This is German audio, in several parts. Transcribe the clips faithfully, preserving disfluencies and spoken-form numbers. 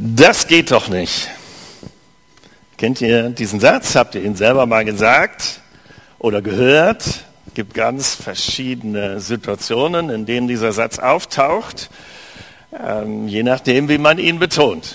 Das geht doch nicht. Kennt ihr diesen Satz? Habt ihr ihn selber mal gesagt oder gehört? Es gibt ganz verschiedene Situationen, in denen dieser Satz auftaucht, ähm, je nachdem, wie man ihn betont.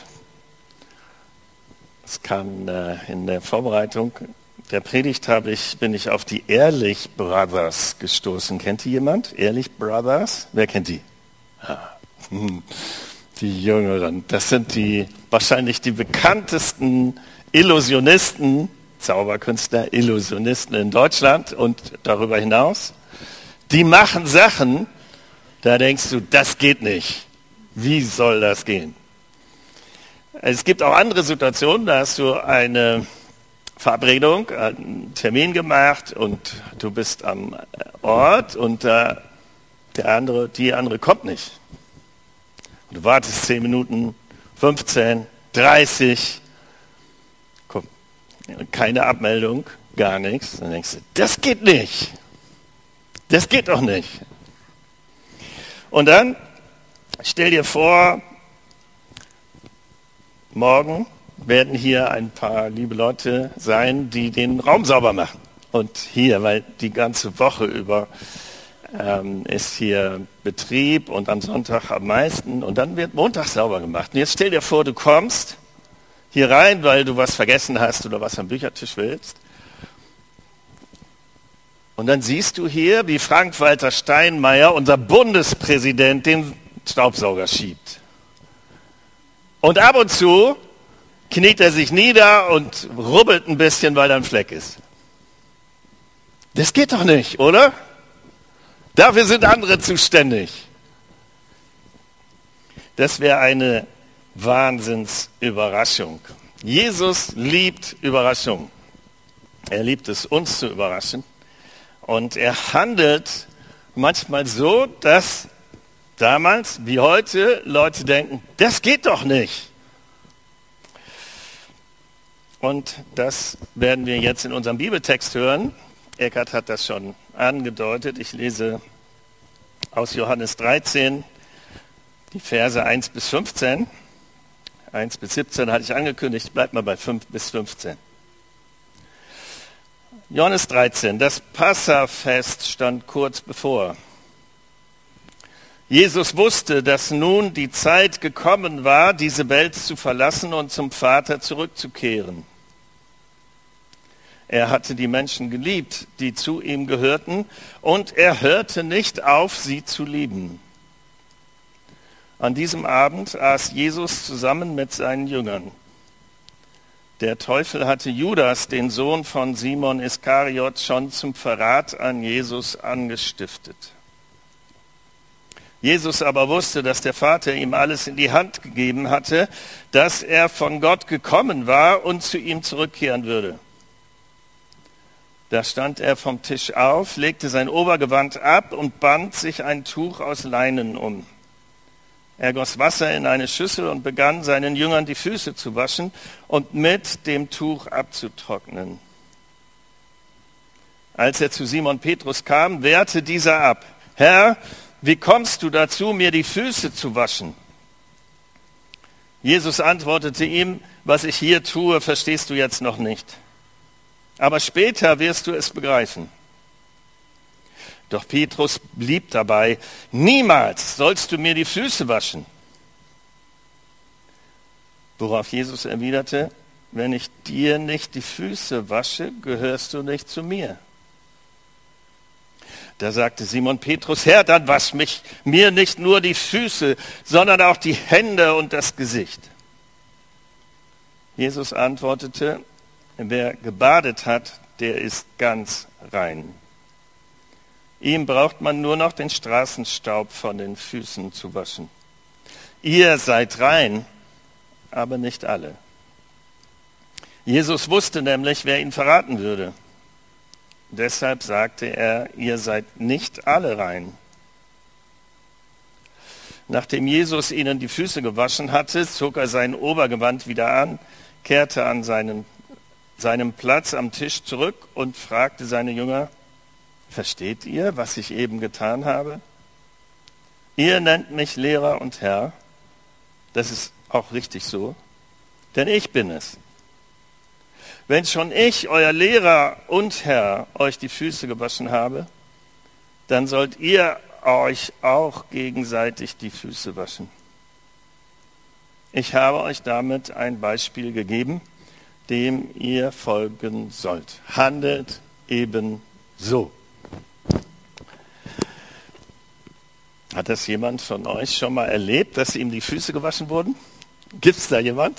Es kann äh, in der Vorbereitung der Predigt habe ich, bin ich auf die Ehrlich Brothers gestoßen. Kennt die jemand? Ehrlich Brothers? Wer kennt die? Ah. Die Jüngeren. Das sind die wahrscheinlich die bekanntesten Illusionisten, Zauberkünstler, Illusionisten in Deutschland und darüber hinaus. Die machen Sachen, da denkst du, das geht nicht. Wie soll das gehen? Es gibt auch andere Situationen, da hast du eine Verabredung, einen Termin gemacht und du bist am Ort und äh, der andere, die andere kommt nicht. Und du wartest zehn Minuten, fünfzehn, dreißig, komm, keine Abmeldung, gar nichts. Dann denkst du, das geht nicht. Das geht doch nicht. Und dann stell dir vor, morgen werden hier ein paar liebe Leute sein, die den Raum sauber machen. Und hier, weil die ganze Woche über ähm, ist hier Betrieb und am Sonntag am meisten. Und dann wird Montag sauber gemacht. Und jetzt stell dir vor, du kommst hier rein, weil du was vergessen hast oder was am Büchertisch willst. Und dann siehst du hier, wie Frank-Walter Steinmeier, unser Bundespräsident, den Staubsauger schiebt. Und ab und zu kniet er sich nieder und rubbelt ein bisschen, weil da ein Fleck ist. Das geht doch nicht, oder? Dafür sind andere zuständig. Das wäre eine Wahnsinnsüberraschung. Jesus liebt Überraschung. Er liebt es, uns zu überraschen. Und er handelt manchmal so, dass damals wie heute Leute denken, das geht doch nicht. Und das werden wir jetzt in unserem Bibeltext hören. Eckart hat das schon angedeutet. Ich lese aus Johannes dreizehn die Verse eins bis fünfzehn. eins bis siebzehn hatte ich angekündigt, bleibt mal bei fünf bis fünfzehn. Johannes dreizehn, das Passafest stand kurz bevor. Jesus wusste, dass nun die Zeit gekommen war, diese Welt zu verlassen und zum Vater zurückzukehren. Er hatte die Menschen geliebt, die zu ihm gehörten, und er hörte nicht auf, sie zu lieben. An diesem Abend aß Jesus zusammen mit seinen Jüngern. Der Teufel hatte Judas, den Sohn von Simon Iskariot, schon zum Verrat an Jesus angestiftet. Jesus aber wusste, dass der Vater ihm alles in die Hand gegeben hatte, dass er von Gott gekommen war und zu ihm zurückkehren würde. Da stand er vom Tisch auf, legte sein Obergewand ab und band sich ein Tuch aus Leinen um. Er goss Wasser in eine Schüssel und begann seinen Jüngern die Füße zu waschen und mit dem Tuch abzutrocknen. Als er zu Simon Petrus kam, wehrte dieser ab. Herr, wie kommst du dazu, mir die Füße zu waschen? Jesus antwortete ihm, was ich hier tue, verstehst du jetzt noch nicht. Aber später wirst du es begreifen. Doch Petrus blieb dabei, niemals sollst du mir die Füße waschen. Worauf Jesus erwiderte, wenn ich dir nicht die Füße wasche, gehörst du nicht zu mir. Da sagte Simon Petrus, Herr, dann wasch mich, mir nicht nur die Füße, sondern auch die Hände und das Gesicht. Jesus antwortete, wer gebadet hat, der ist ganz rein. Ihm braucht man nur noch den Straßenstaub von den Füßen zu waschen. Ihr seid rein, aber nicht alle. Jesus wusste nämlich, wer ihn verraten würde. Deshalb sagte er, ihr seid nicht alle rein. Nachdem Jesus ihnen die Füße gewaschen hatte, zog er sein Obergewand wieder an, kehrte an seinen, seinem Platz am Tisch zurück und fragte seine Jünger, versteht ihr, was ich eben getan habe? Ihr nennt mich Lehrer und Herr, das ist auch richtig so, denn ich bin es. Wenn schon ich, euer Lehrer und Herr, euch die Füße gewaschen habe, dann sollt ihr euch auch gegenseitig die Füße waschen. Ich habe euch damit ein Beispiel gegeben, dem ihr folgen sollt. Handelt eben so. Hat das jemand von euch schon mal erlebt, dass ihm die Füße gewaschen wurden? Gibt es da jemand?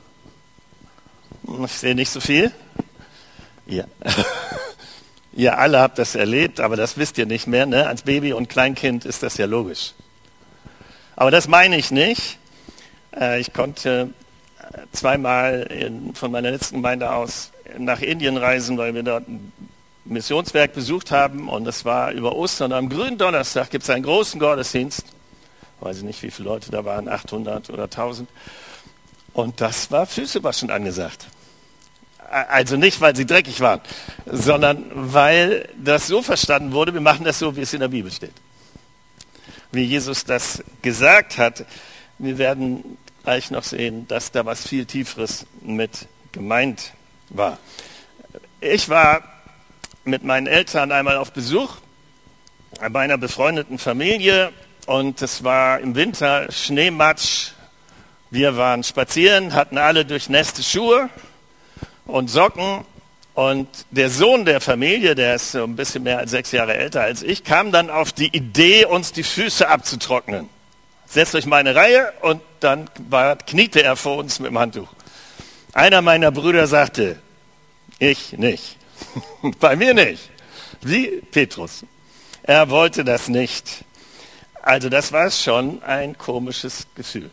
Ich sehe nicht so viel. Ja. Ihr alle habt das erlebt, aber das wisst ihr nicht mehr. Ne? Als Baby und Kleinkind ist das ja logisch. Aber das meine ich nicht. Ich konnte zweimal in, von meiner letzten Gemeinde aus nach Indien reisen, weil wir dort ein Missionswerk besucht haben. Und das war über Ostern. Am grünen Donnerstag gibt es einen großen Gottesdienst. Ich weiß nicht, wie viele Leute da waren, achthundert oder tausend. Und das war Füßewaschen angesagt. Also nicht, weil sie dreckig waren, sondern weil das so verstanden wurde, wir machen das so, wie es in der Bibel steht. Wie Jesus das gesagt hat, wir werden gleich noch sehen, dass da was viel Tieferes mit gemeint war. Ich war mit meinen Eltern einmal auf Besuch bei einer befreundeten Familie und es war im Winter Schneematsch. Wir waren spazieren, hatten alle durchnässte Schuhe und Socken und der Sohn der Familie, der ist so ein bisschen mehr als sechs Jahre älter als ich, kam dann auf die Idee, uns die Füße abzutrocknen. Setzt euch mal eine Reihe und dann war, kniete er vor uns mit dem Handtuch. Einer meiner Brüder sagte, ich nicht. Bei mir nicht. Wie Petrus. Er wollte das nicht. Also das war schon ein komisches Gefühl.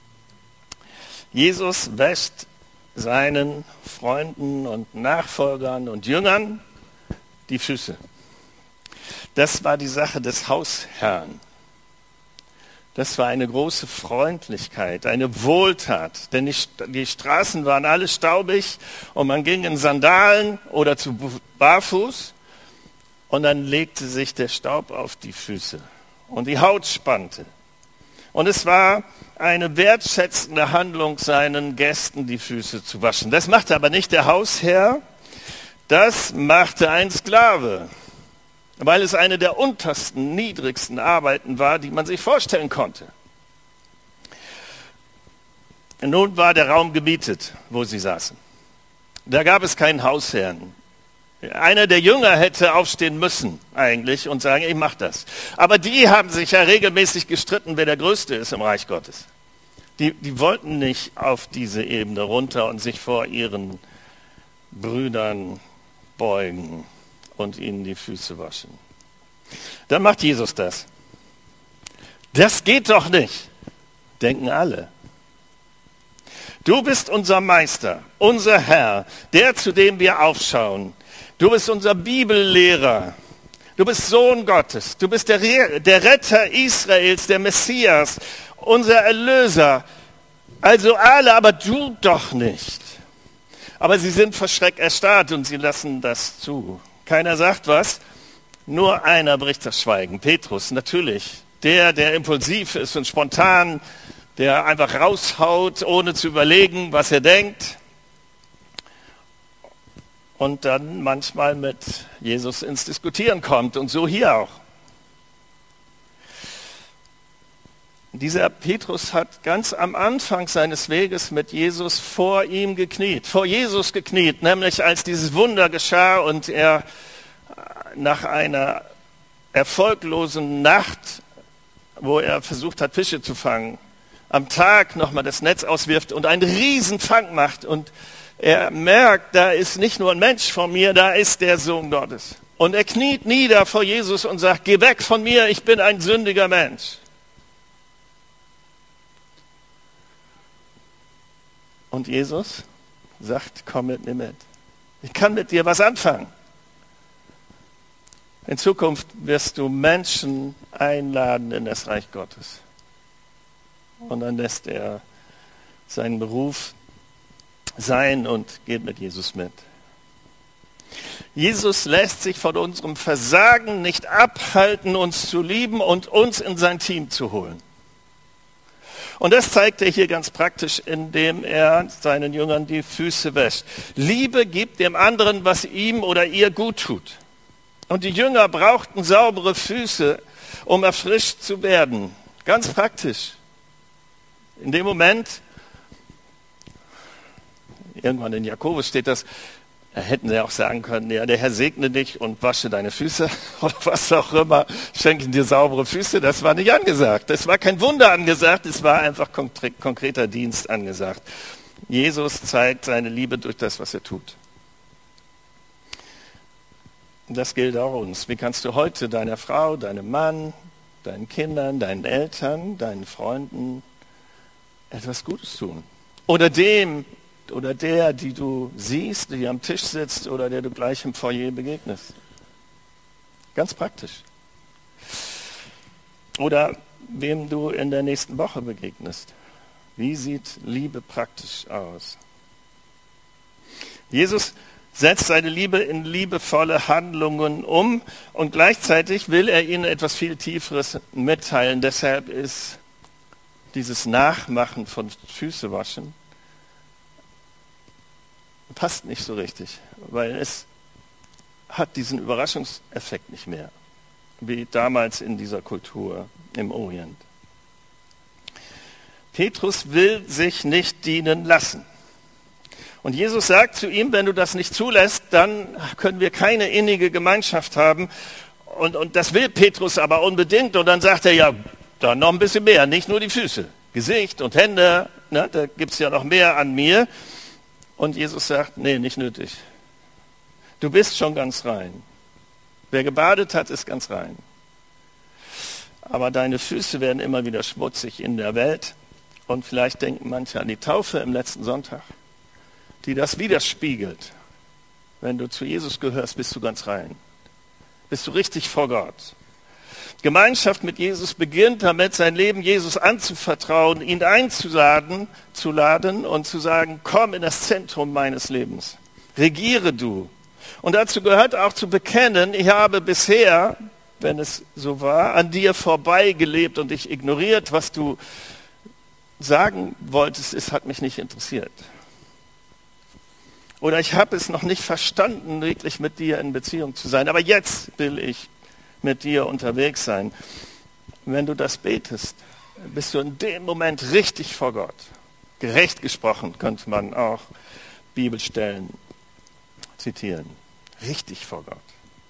Jesus wäscht seinen Freunden und Nachfolgern und Jüngern die Füße. Das war die Sache des Hausherrn. Das war eine große Freundlichkeit, eine Wohltat, denn die, die Straßen waren alle staubig und man ging in Sandalen oder zu barfuß und dann legte sich der Staub auf die Füße und die Haut spannte. Und es war eine wertschätzende Handlung, seinen Gästen die Füße zu waschen. Das machte aber nicht der Hausherr, das machte ein Sklave, weil es eine der untersten, niedrigsten Arbeiten war, die man sich vorstellen konnte. Nun war der Raum gemietet, wo sie saßen. Da gab es keinen Hausherrn. Einer der Jünger hätte aufstehen müssen eigentlich und sagen, ich mache das. Aber die haben sich ja regelmäßig gestritten, wer der Größte ist im Reich Gottes. Die, die wollten nicht auf diese Ebene runter und sich vor ihren Brüdern beugen und ihnen die Füße waschen. Dann macht Jesus das. Das geht doch nicht, denken alle. Du bist unser Meister, unser Herr, der, zu dem wir aufschauen. Du bist unser Bibellehrer. Du bist Sohn Gottes. Du bist der, Re- der Retter Israels, der Messias, unser Erlöser. Also alle, aber du doch nicht. Aber sie sind vor Schreck erstarrt und sie lassen das zu. Keiner sagt was, nur einer bricht das Schweigen. Petrus, natürlich. Der, der impulsiv ist und spontan, der einfach raushaut, ohne zu überlegen, was er denkt. Und dann manchmal mit Jesus ins Diskutieren kommt und so hier auch. Dieser Petrus hat ganz am Anfang seines Weges mit Jesus vor ihm gekniet, vor Jesus gekniet, nämlich als dieses Wunder geschah und er nach einer erfolglosen Nacht, wo er versucht hat, Fische zu fangen, am Tag nochmal das Netz auswirft und einen Riesenfang macht und er merkt, da ist nicht nur ein Mensch vor mir, da ist der Sohn Gottes. Und er kniet nieder vor Jesus und sagt, geh weg von mir, ich bin ein sündiger Mensch. Und Jesus sagt, komm mit mir mit. Ich kann mit dir was anfangen. In Zukunft wirst du Menschen einladen in das Reich Gottes. Und dann lässt er seinen Beruf sein und geht mit Jesus mit. Jesus lässt sich von unserem Versagen nicht abhalten, uns zu lieben und uns in sein Team zu holen. Und das zeigt er hier ganz praktisch, indem er seinen Jüngern die Füße wäscht. Liebe gibt dem anderen, was ihm oder ihr gut tut. Und die Jünger brauchten saubere Füße, um erfrischt zu werden. Ganz praktisch. In dem Moment, irgendwann in Jakobus steht das, da hätten sie auch sagen können, ja, der Herr segne dich und wasche deine Füße oder was auch immer, schenke dir saubere Füße. Das war nicht angesagt. Das war kein Wunder angesagt, es war einfach konkreter Dienst angesagt. Jesus zeigt seine Liebe durch das, was er tut. Das gilt auch uns. Wie kannst du heute deiner Frau, deinem Mann, deinen Kindern, deinen Eltern, deinen Freunden etwas Gutes tun? Oder dem oder der, die du siehst, die am Tisch sitzt oder der du gleich im Foyer begegnest. Ganz praktisch. Oder wem du in der nächsten Woche begegnest. Wie sieht Liebe praktisch aus? Jesus setzt seine Liebe in liebevolle Handlungen um und gleichzeitig will er ihnen etwas viel Tieferes mitteilen. Deshalb ist dieses Nachmachen von Füßewaschen passt nicht so richtig, weil es hat diesen Überraschungseffekt nicht mehr, wie damals in dieser Kultur im Orient. Petrus will sich nicht dienen lassen. Und Jesus sagt zu ihm, wenn du das nicht zulässt, dann können wir keine innige Gemeinschaft haben. Und, und das will Petrus aber unbedingt. Und dann sagt er, ja, dann noch ein bisschen mehr, nicht nur die Füße, Gesicht und Hände, ne, da gibt es ja noch mehr an mir. Und Jesus sagt, nee, nicht nötig. Du bist schon ganz rein. Wer gebadet hat, ist ganz rein. Aber deine Füße werden immer wieder schmutzig in der Welt. Und vielleicht denken manche an die Taufe im letzten Sonntag, die das widerspiegelt. Wenn du zu Jesus gehörst, bist du ganz rein. Bist du richtig vor Gott. Gemeinschaft mit Jesus beginnt damit, sein Leben Jesus anzuvertrauen, ihn einzuladen zu laden und zu sagen, komm in das Zentrum meines Lebens. Regiere du. Und dazu gehört auch zu bekennen, ich habe bisher, wenn es so war, an dir vorbei gelebt und dich ignoriert, was du sagen wolltest, es hat mich nicht interessiert. Oder ich habe es noch nicht verstanden, wirklich mit dir in Beziehung zu sein. Aber jetzt will ich mit dir unterwegs sein. Wenn du das betest, bist du in dem Moment richtig vor Gott. Gerecht gesprochen könnte man auch Bibelstellen zitieren. Richtig vor Gott.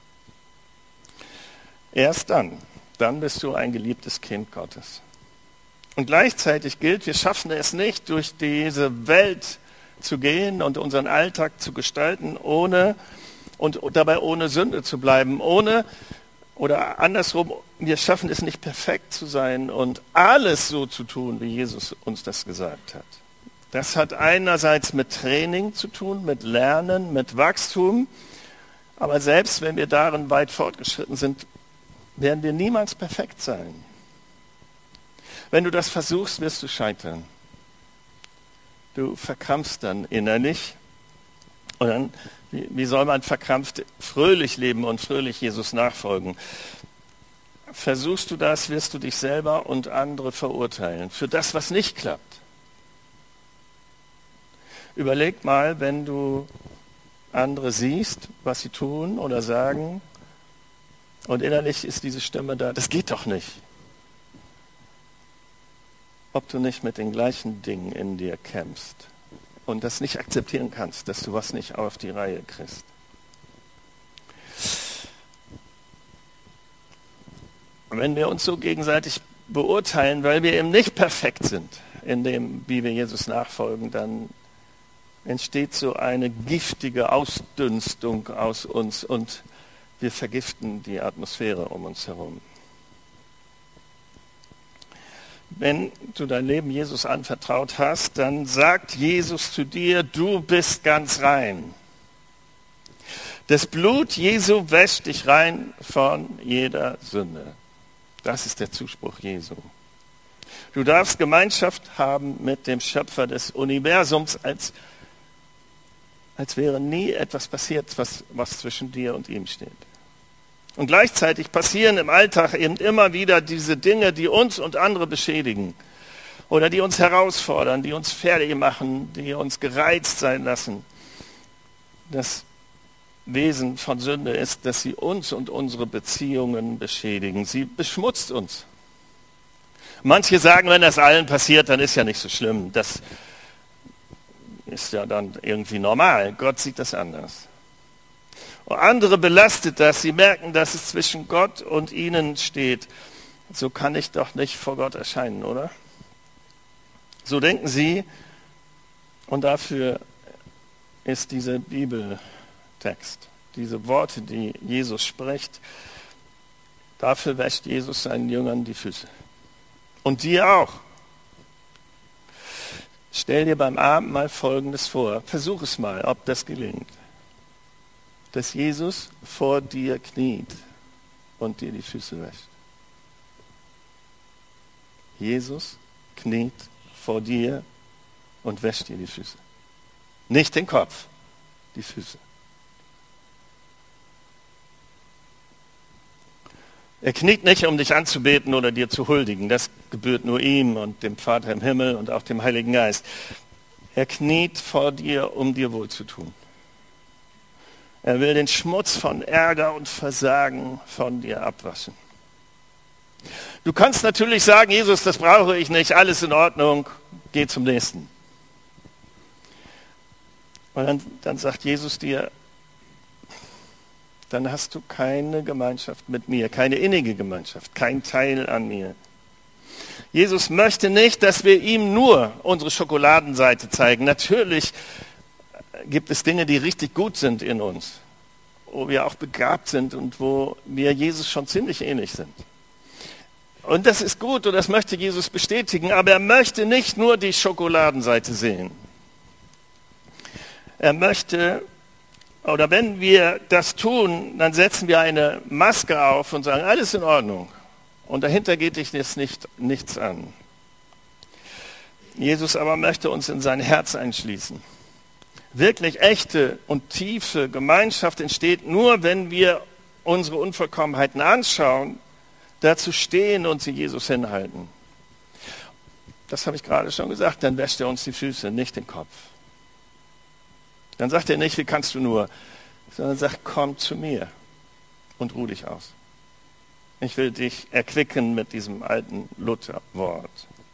Erst dann, dann bist du ein geliebtes Kind Gottes. Und gleichzeitig gilt, wir schaffen es nicht, durch diese Welt zu gehen und unseren Alltag zu gestalten, ohne und dabei ohne Sünde zu bleiben, ohne oder andersrum, wir schaffen es nicht perfekt zu sein und alles so zu tun, wie Jesus uns das gesagt hat. Das hat einerseits mit Training zu tun, mit Lernen, mit Wachstum, aber selbst wenn wir darin weit fortgeschritten sind, werden wir niemals perfekt sein. Wenn du das versuchst, wirst du scheitern. Du verkrampfst dann innerlich. Und dann, wie, wie soll man verkrampft fröhlich leben und fröhlich Jesus nachfolgen? Versuchst du das, wirst du dich selber und andere verurteilen für das, was nicht klappt. Überleg mal, wenn du andere siehst, was sie tun oder sagen, und innerlich ist diese Stimme da, das geht doch nicht. Ob du nicht mit den gleichen Dingen in dir kämpfst und das nicht akzeptieren kannst, dass du was nicht auf die Reihe kriegst. Wenn wir uns so gegenseitig beurteilen, weil wir eben nicht perfekt sind, in dem, wie wir Jesus nachfolgen, dann entsteht so eine giftige Ausdünstung aus uns und wir vergiften die Atmosphäre um uns herum. Wenn du dein Leben Jesus anvertraut hast, dann sagt Jesus zu dir, du bist ganz rein. Das Blut Jesu wäscht dich rein von jeder Sünde. Das ist der Zuspruch Jesu. Du darfst Gemeinschaft haben mit dem Schöpfer des Universums, als, als wäre nie etwas passiert, was, was zwischen dir und ihm steht. Und gleichzeitig passieren im Alltag eben immer wieder diese Dinge, die uns und andere beschädigen. oder die uns herausfordern, die uns fertig machen, die uns gereizt sein lassen. Das Wesen von Sünde ist, dass sie uns und unsere Beziehungen beschädigen. Sie beschmutzt uns. Manche sagen, wenn das allen passiert, dann ist ja nicht so schlimm. Das ist ja dann irgendwie normal. Gott sieht das anders. Und andere belastet das. Sie merken, dass es zwischen Gott und ihnen steht. So kann ich doch nicht vor Gott erscheinen, oder? So denken sie. Und dafür ist dieser Bibeltext, diese Worte, die Jesus spricht, dafür wäscht Jesus seinen Jüngern die Füße. Und dir auch. Stell dir beim Abendmahl Folgendes vor. Versuch es mal, ob das gelingt. Dass Jesus vor dir kniet und dir die Füße wäscht. Jesus kniet vor dir und wäscht dir die Füße. Nicht den Kopf, die Füße. Er kniet nicht, um dich anzubeten oder dir zu huldigen. Das gebührt nur ihm und dem Vater im Himmel und auch dem Heiligen Geist. Er kniet vor dir, um dir wohlzutun. Er will den Schmutz von Ärger und Versagen von dir abwaschen. Du kannst natürlich sagen, Jesus, das brauche ich nicht, alles in Ordnung, geh zum Nächsten. Und dann, dann sagt Jesus dir, dann hast du keine Gemeinschaft mit mir, keine innige Gemeinschaft, kein Teil an mir. Jesus möchte nicht, dass wir ihm nur unsere Schokoladenseite zeigen. Natürlich gibt es Dinge, die richtig gut sind in uns, wo wir auch begabt sind und wo wir Jesus schon ziemlich ähnlich sind. Und das ist gut und das möchte Jesus bestätigen, aber er möchte nicht nur die Schokoladenseite sehen. Er möchte, oder wenn wir das tun, dann setzen wir eine Maske auf und sagen, alles in Ordnung. Und dahinter geht dich jetzt nicht, nichts an. Jesus aber möchte uns in sein Herz einschließen. Wirklich echte und tiefe Gemeinschaft entsteht nur, wenn wir unsere Unvollkommenheiten anschauen, dazu stehen und sie Jesus hinhalten. Das habe ich gerade schon gesagt, dann wäscht er uns die Füße, nicht den Kopf. Dann sagt er nicht, wie kannst du nur, sondern sagt, komm zu mir und ruh dich aus. Ich will dich erquicken mit diesem alten Luther-Wort.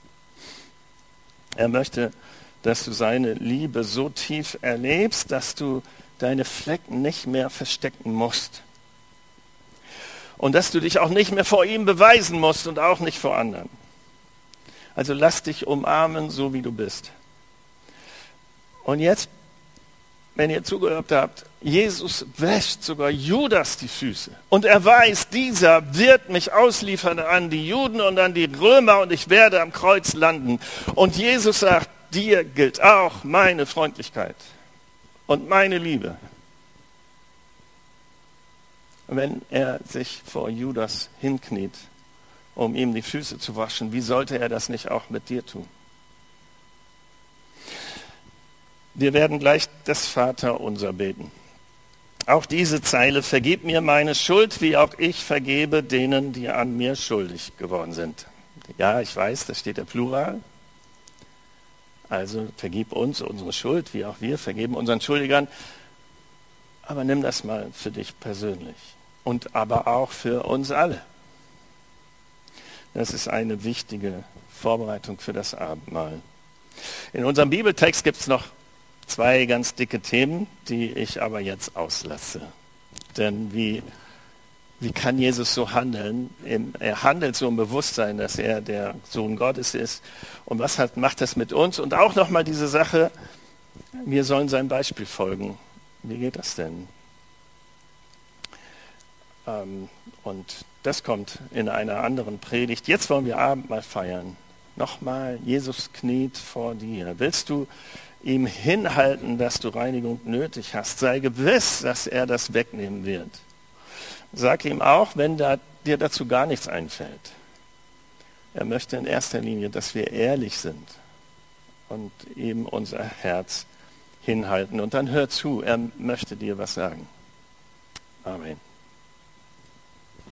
Er möchte, dass du seine Liebe so tief erlebst, dass du deine Flecken nicht mehr verstecken musst. Und dass du dich auch nicht mehr vor ihm beweisen musst und auch nicht vor anderen. Also lass dich umarmen, so wie du bist. Und jetzt, wenn ihr zugehört habt, Jesus wäscht sogar Judas die Füße. Und er weiß, dieser wird mich ausliefern an die Juden und an die Römer und ich werde am Kreuz landen. Und Jesus sagt, dir gilt auch meine Freundlichkeit und meine Liebe. Wenn er sich vor Judas hinkniet, um ihm die Füße zu waschen, wie sollte er das nicht auch mit dir tun? Wir werden gleich das Vaterunser beten. Auch diese Zeile, vergib mir meine Schuld, wie auch ich vergebe denen, die an mir schuldig geworden sind. Ja, ich weiß, da steht der Plural. Also vergib uns unsere Schuld, wie auch wir vergeben unseren Schuldigern. Aber nimm das mal für dich persönlich und aber auch für uns alle. Das ist eine wichtige Vorbereitung für das Abendmahl. In unserem Bibeltext gibt es noch zwei ganz dicke Themen, die ich aber jetzt auslasse. Denn wie, wie kann Jesus so handeln? Er handelt so im Bewusstsein, dass er der Sohn Gottes ist. Und was hat, macht das mit uns? Und auch nochmal diese Sache, wir sollen sein Beispiel folgen. Wie geht das denn? Ähm, und das kommt in einer anderen Predigt. Jetzt wollen wir Abendmahl feiern. Nochmal, Jesus kniet vor dir. Willst du ihm hinhalten, dass du Reinigung nötig hast? Sei gewiss, dass er das wegnehmen wird. Sag ihm auch, wenn da, dir dazu gar nichts einfällt. Er möchte in erster Linie, dass wir ehrlich sind und ihm unser Herz hinhalten. Und dann hör zu, er möchte dir was sagen. Amen.